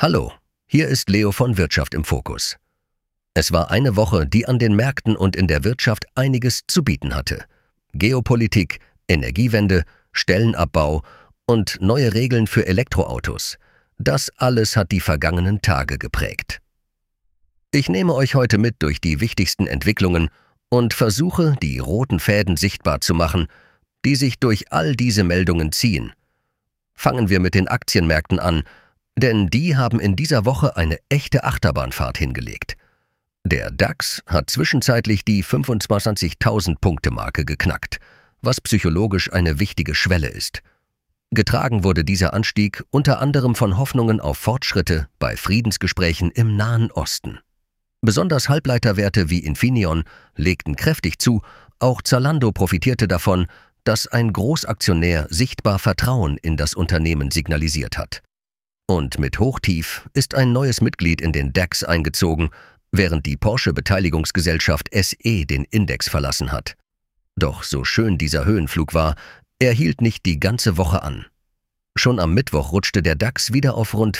Hallo, hier ist Leo von Wirtschaft im Fokus. Es war eine Woche, die an den Märkten und in der Wirtschaft einiges zu bieten hatte. Geopolitik, Energiewende, Stellenabbau und neue Regeln für Elektroautos. Das alles hat die vergangenen Tage geprägt. Ich nehme euch heute mit durch die wichtigsten Entwicklungen und versuche, die roten Fäden sichtbar zu machen, die sich durch all diese Meldungen ziehen. Fangen wir mit den Aktienmärkten an, denn die haben in dieser Woche eine echte Achterbahnfahrt hingelegt. Der DAX hat zwischenzeitlich die 25.000 Punkte-Marke geknackt, was psychologisch eine wichtige Schwelle ist. Getragen wurde dieser Anstieg unter anderem von Hoffnungen auf Fortschritte bei Friedensgesprächen im Nahen Osten. Besonders Halbleiterwerte wie Infineon legten kräftig zu, auch Zalando profitierte davon, dass ein Großaktionär sichtbar Vertrauen in das Unternehmen signalisiert hat. Und mit Hochtief ist ein neues Mitglied in den DAX eingezogen, während die Porsche-Beteiligungsgesellschaft SE den Index verlassen hat. Doch so schön dieser Höhenflug war, er hielt nicht die ganze Woche an. Schon am Mittwoch rutschte der DAX wieder auf rund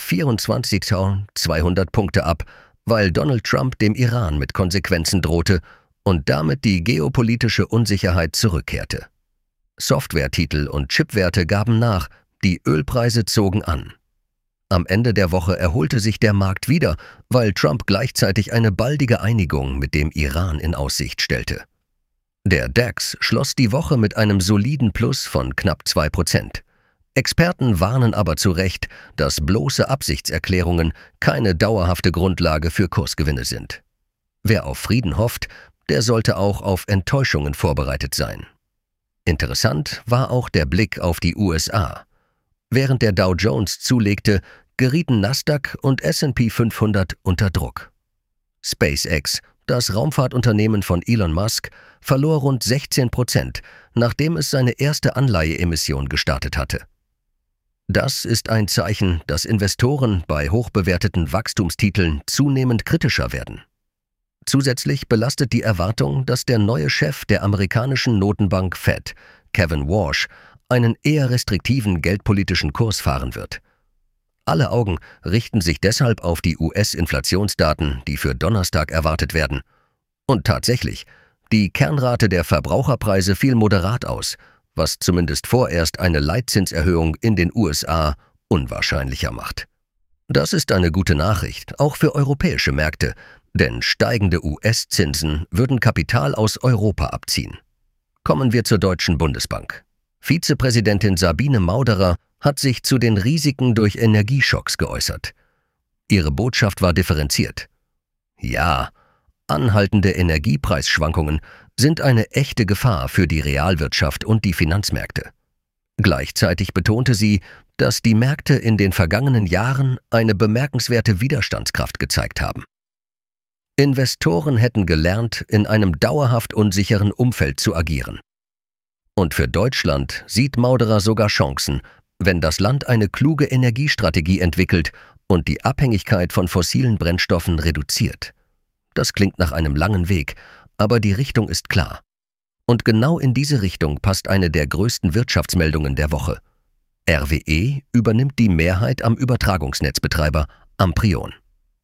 24.200 Punkte ab, weil Donald Trump dem Iran mit Konsequenzen drohte und damit die geopolitische Unsicherheit zurückkehrte. Softwaretitel und Chipwerte gaben nach, die Ölpreise zogen an. Am Ende der Woche erholte sich der Markt wieder, weil Trump gleichzeitig eine baldige Einigung mit dem Iran in Aussicht stellte. Der DAX schloss die Woche mit einem soliden Plus von knapp 2%. Experten warnen aber zu Recht, dass bloße Absichtserklärungen keine dauerhafte Grundlage für Kursgewinne sind. Wer auf Frieden hofft, der sollte auch auf Enttäuschungen vorbereitet sein. Interessant war auch der Blick auf die USA. Während der Dow Jones zulegte, gerieten Nasdaq und S&P 500 unter Druck. SpaceX, das Raumfahrtunternehmen von Elon Musk, verlor rund 16%, nachdem es seine erste Anleiheemission gestartet hatte. Das ist ein Zeichen, dass Investoren bei hochbewerteten Wachstumstiteln zunehmend kritischer werden. Zusätzlich belastet die Erwartung, dass der neue Chef der amerikanischen Notenbank Fed, Kevin Warsh, einen eher restriktiven geldpolitischen Kurs fahren wird. Alle Augen richten sich deshalb auf die US-Inflationsdaten, die für Donnerstag erwartet werden. Und tatsächlich, die Kernrate der Verbraucherpreise fiel moderat aus, was zumindest vorerst eine Leitzinserhöhung in den USA unwahrscheinlicher macht. Das ist eine gute Nachricht, auch für europäische Märkte, denn steigende US-Zinsen würden Kapital aus Europa abziehen. Kommen wir zur Deutschen Bundesbank. Vizepräsidentin Sabine Mauderer hat sich zu den Risiken durch Energieschocks geäußert. Ihre Botschaft war differenziert. Ja, anhaltende Energiepreisschwankungen sind eine echte Gefahr für die Realwirtschaft und die Finanzmärkte. Gleichzeitig betonte sie, dass die Märkte in den vergangenen Jahren eine bemerkenswerte Widerstandskraft gezeigt haben. Investoren hätten gelernt, in einem dauerhaft unsicheren Umfeld zu agieren. Und für Deutschland sieht Mauderer sogar Chancen, wenn das Land eine kluge Energiestrategie entwickelt und die Abhängigkeit von fossilen Brennstoffen reduziert. Das klingt nach einem langen Weg, aber die Richtung ist klar. Und genau in diese Richtung passt eine der größten Wirtschaftsmeldungen der Woche. RWE übernimmt die Mehrheit am Übertragungsnetzbetreiber Amprion.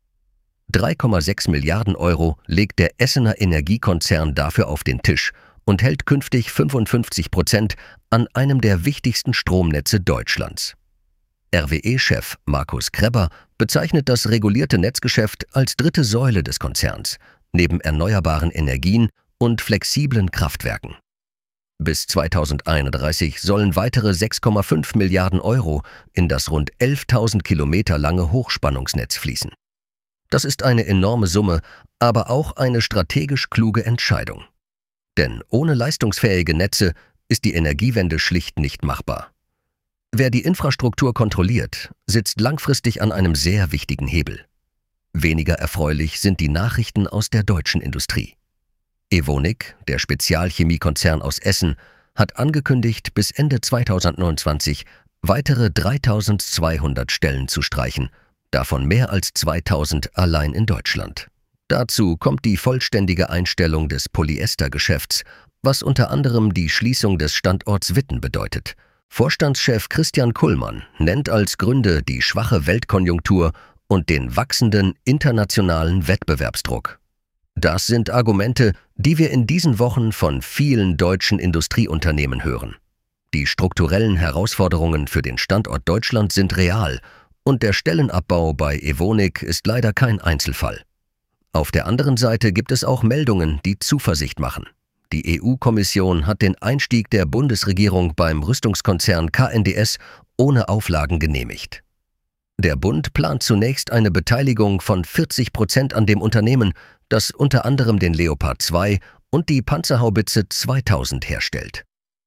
3,6 Milliarden Euro legt der Essener Energiekonzern dafür auf den Tisch und hält künftig 55% an einem der wichtigsten Stromnetze Deutschlands. RWE-Chef Markus Krebber bezeichnet das regulierte Netzgeschäft als dritte Säule des Konzerns, neben erneuerbaren Energien und flexiblen Kraftwerken. Bis 2031 sollen weitere 6,5 Milliarden Euro in das rund 11.000 Kilometer lange Hochspannungsnetz fließen. Das ist eine enorme Summe, aber auch eine strategisch kluge Entscheidung. Denn ohne leistungsfähige Netze ist die Energiewende schlicht nicht machbar. Wer die Infrastruktur kontrolliert, sitzt langfristig an einem sehr wichtigen Hebel. Weniger erfreulich sind die Nachrichten aus der deutschen Industrie. Evonik, der Spezialchemiekonzern aus Essen, hat angekündigt, bis Ende 2029 weitere 3.200 Stellen zu streichen, davon mehr als 2.000 allein in Deutschland. Dazu kommt die vollständige Einstellung des Polyestergeschäfts, was unter anderem die Schließung des Standorts Witten bedeutet. Vorstandschef Christian Kullmann nennt als Gründe die schwache Weltkonjunktur und den wachsenden internationalen Wettbewerbsdruck. Das sind Argumente, die wir in diesen Wochen von vielen deutschen Industrieunternehmen hören. Die strukturellen Herausforderungen für den Standort Deutschland sind real und der Stellenabbau bei Evonik ist leider kein Einzelfall. Auf der anderen Seite gibt es auch Meldungen, die Zuversicht machen. Die EU-Kommission hat den Einstieg der Bundesregierung beim Rüstungskonzern KNDS ohne Auflagen genehmigt. Der Bund plant zunächst eine Beteiligung von 40% an dem Unternehmen, das unter anderem den Leopard 2 und die Panzerhaubitze 2000 herstellt.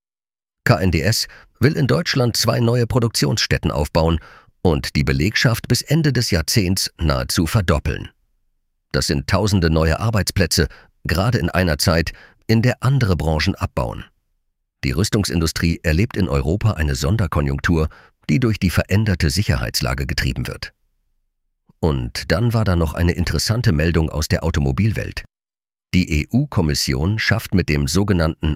KNDS will in Deutschland 2 neue Produktionsstätten aufbauen und die Belegschaft bis Ende des Jahrzehnts nahezu verdoppeln. Das sind tausende neue Arbeitsplätze, gerade in einer Zeit, in der andere Branchen abbauen. Die Rüstungsindustrie erlebt in Europa eine Sonderkonjunktur, die durch die veränderte Sicherheitslage getrieben wird. Und dann war da noch eine interessante Meldung aus der Automobilwelt. Die EU-Kommission schafft mit dem sogenannten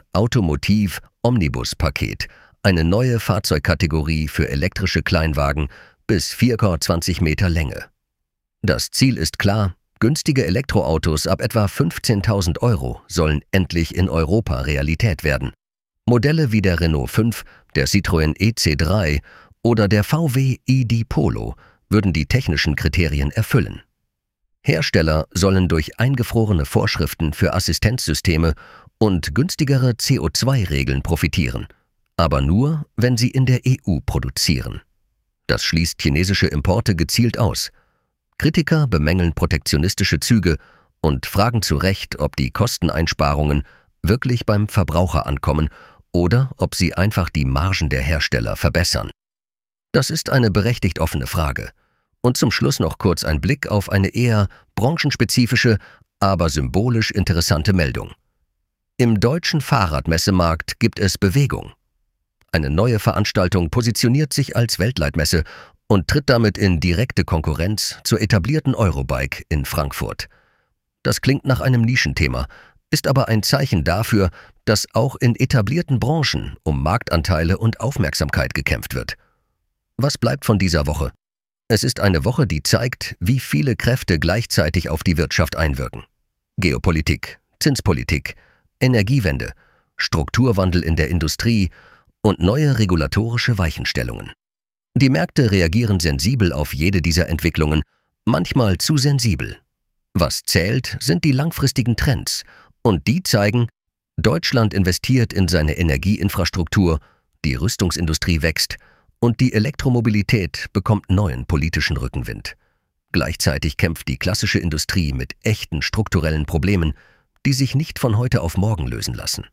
Automotiv-Omnibus-Paket eine neue Fahrzeugkategorie für elektrische Kleinwagen bis 4,20 Meter Länge. Das Ziel ist klar: günstige Elektroautos ab etwa 15.000 € sollen endlich in Europa Realität werden. Modelle wie der Renault 5, der Citroën EC3 oder der VW ID Polo würden die technischen Kriterien erfüllen. Hersteller sollen durch eingefrorene Vorschriften für Assistenzsysteme und günstigere CO2-Regeln profitieren, aber nur, wenn sie in der EU produzieren. Das schließt chinesische Importe gezielt aus. Kritiker bemängeln protektionistische Züge und fragen zu Recht, ob die Kosteneinsparungen wirklich beim Verbraucher ankommen oder ob sie einfach die Margen der Hersteller verbessern. Das ist eine berechtigt offene Frage. Und zum Schluss noch kurz ein Blick auf eine eher branchenspezifische, aber symbolisch interessante Meldung. Im deutschen Fahrradmessemarkt gibt es Bewegung. Eine neue Veranstaltung positioniert sich als Weltleitmesse und tritt damit in direkte Konkurrenz zur etablierten Eurobike in Frankfurt. Das klingt nach einem Nischenthema, ist aber ein Zeichen dafür, dass auch in etablierten Branchen um Marktanteile und Aufmerksamkeit gekämpft wird. Was bleibt von dieser Woche? Es ist eine Woche, die zeigt, wie viele Kräfte gleichzeitig auf die Wirtschaft einwirken. Geopolitik, Zinspolitik, Energiewende, Strukturwandel in der Industrie und neue regulatorische Weichenstellungen. Die Märkte reagieren sensibel auf jede dieser Entwicklungen, manchmal zu sensibel. Was zählt, sind die langfristigen Trends und die zeigen: Deutschland investiert in seine Energieinfrastruktur, die Rüstungsindustrie wächst und die Elektromobilität bekommt neuen politischen Rückenwind. Gleichzeitig kämpft die klassische Industrie mit echten strukturellen Problemen, die sich nicht von heute auf morgen lösen lassen.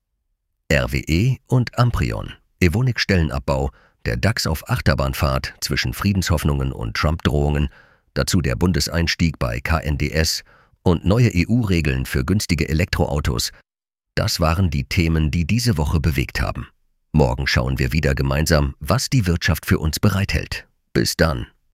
RWE und Amprion, Evonik Stellenabbau, der DAX auf Achterbahnfahrt zwischen Friedenshoffnungen und Trump-Drohungen, dazu der Bundeseinstieg bei KNDS und neue EU-Regeln für günstige Elektroautos, das waren die Themen, die diese Woche bewegt haben. Morgen schauen wir wieder gemeinsam, was die Wirtschaft für uns bereithält. Bis dann.